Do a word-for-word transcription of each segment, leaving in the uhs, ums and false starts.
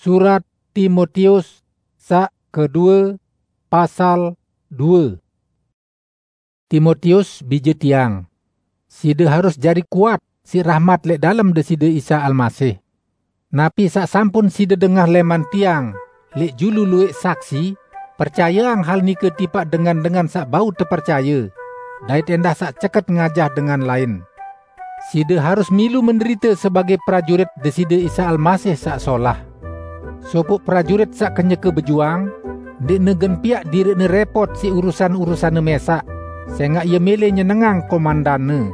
Surat Timotius sak kedua pasal dua. Timotius biji tiang. Sida harus jadi kuat si rahmat lek dalam desida Isa Almasih. Napi sak sampun sida dengah leman tiang lek julu luek saksi, percaya ang hal ni ketipak dengan dengan sak bau terpercaya. Dait endah sak ceket ngajah dengan lain. Sida harus milu menderita sebagai prajurit desida Isa Almasih sak solah. Sopuk prajurit sak kenyeke berjuang, dek negen piak diri ne repot si urusan-urusan ne mesak, sehingga ia milih nyenengang komandan.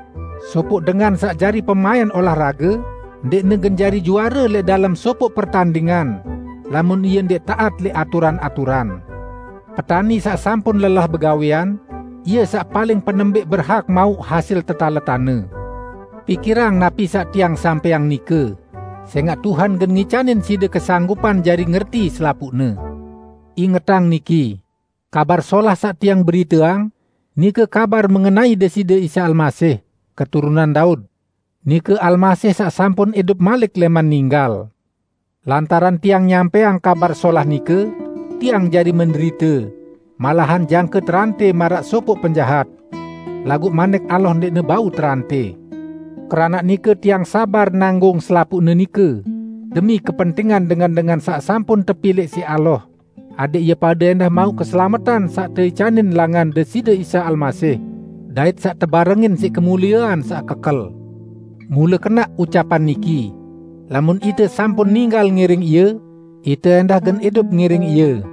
Sopuk dengan sak jari pemain olahraga, dek negen jari juara le dalam sopuk pertandingan, lamun ia dek taat le aturan-aturan. Petani sak sampun lelah begawian, ia sak paling penembik berhak mau hasil tetaletane. Pikirang napi sak tiang sampeang nike, sehingga Tuhan gen ngicanin sida kesanggupan jari ngerti selapukne. Ingetang niki, kabar solah sak tiang beriteang, nike kabar mengenai desida Isa Almasih, keturunan Daud. Nike Almasih sak sampun hidup malik leman ninggal. Lantaran tiang nyampeang kabar solah nike, tiang jadi menderita, malahan jangke terante marak sopok penjahat. Lagu manek Allah ndekne bau terante. Kerana nike tiang sabar nanggung selapukne nike, demi kepentingan dengan-dengan sak sampun terpilih si Allah. Adik ia pada endah mau keselamatan sak teicanin langan desida Isa Almasih, dait sak tebarengin si kemuliaan sak kekel. Mula kena ucapan niki, lamun ite sampun ninggal ngiring ia, ite endah gen hidup ngiring ia.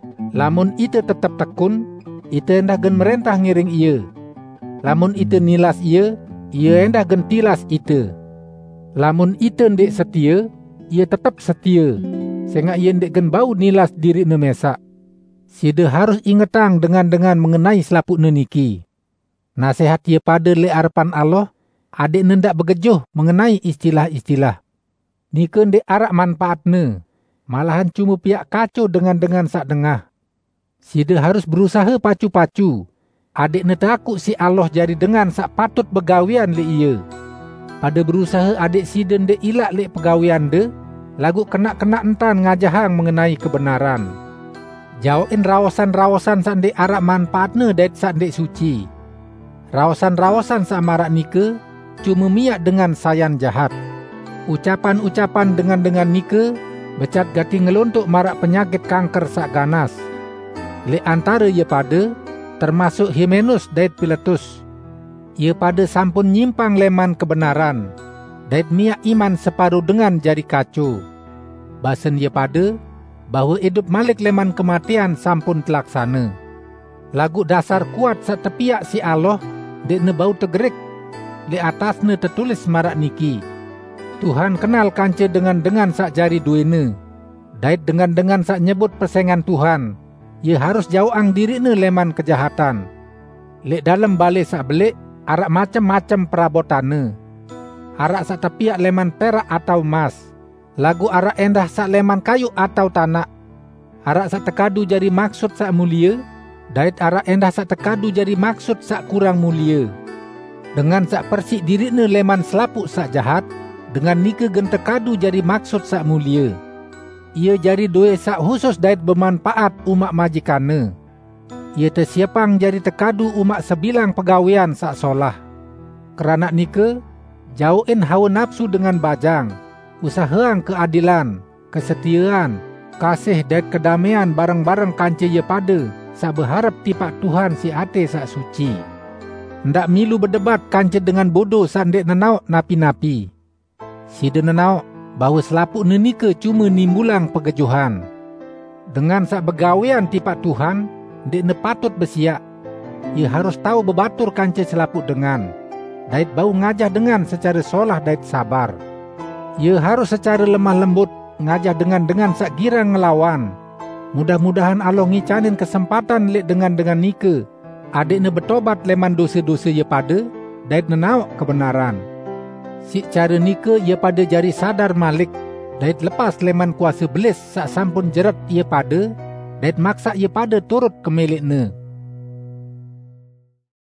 Lamun ite tetap tekun, ite endah gen merentah ngiring ia. Lamun ite nilas ia, ia endah gentilas ite. Lamun ite ndek setia, ia tetap setia, sehingga ia ndek gen bau nilas diri ne mesak. Sida harus ingetang dengan-dengan mengenai selapukne niki. Nasihat ia pada le harapan Allah, adik nendak begejuh mengenai istilah-istilah. Nike ndek arak manfaatne, malahan cuma piak kacau dengan-dengan sak dengah. Sida harus berusaha pacu-pacu. Adik ne takut si Allah jadi dengan sak patut begawian le ia. Pada berusaha adik sida ndek ilak le pegawian de, lagu kena-kena entan ngajahang mengenai kebenaran. Jauhin rawasan-rawasan sak ndek arak manfaatne dait sak ndek suci. Rawasan-rawasan sak marak nike cuma miak dengan sayan jahat. Ucapan-ucapan dengan-dengan nike becat gati ngelontok marak penyakit kanker sak ganas. Le antara ia pada termasuk Himenus dait Pilatus. Ia pada sampun nyimpang leman kebenaran, dait miak iman separuh dengan jari kacu. Basen ia pada, bahawa hidup malik leman kematian sampun telaksana. Lagu dasar kuat sak tepiak si Allah, dek ne bau tegerik. Di atasne tertulis marak niki, Tuhan kenal kance dengan-dengan sak jari duene, dait dengan-dengan sak nyebut persengan Tuhan. Ia harus jauhang dirine leman kejahatan. Lek dalam balik sak belik, arak macam-macam perabotane. Arak sak tepiak leman perak atau emas. Lagu arak endah sak leman kayu atau tanah. Arak sak tekadu jadi maksud sak mulia, dait arak endah sak tekadu jadi maksud sak kurang mulia. Dengan sak persik dirine leman selapuk sak jahat, dengan nike gen tekadu jadi maksud sak mulia. Ia jari doe sak khusus dait bermanfaat umat majikane. Ia tersiapang jari tekadu umat sebilang pegawian sak solah. Kerana nike, jauhin hawa nafsu dengan bajang, usahang keadilan, kesetiaan, kasih dan kedamaian bareng-bareng kance ia pada, sak berharap tipak Tuhan si ate sak suci. Ndak milu berdebat kance dengan bodoh sak ndek nenau napi-napi. Sida nenau bahawa selapuk nike cuma nimbulang pegejuhan. Dengan sak begawian tipak Tuhan, dek ne patut bersiap. Ia harus tahu bebatur kance selapuk dengan, dait bau ngajah dengan secara solah dait sabar. Ia harus secara lemah lembut ngajah dengan-dengan sak gira ngelawan. Mudah-mudahan Allah ngicanin kesempatan lek dengan-dengan nike, adik ne bertobat leman dosa-dosa ia pada, dait nenau kebenaran. Si cara nike ia pada jari sadar malik, dait lepas leman kuasa belis sak sampun jerat ia pada, dait maksa ia pada turut ke milikne.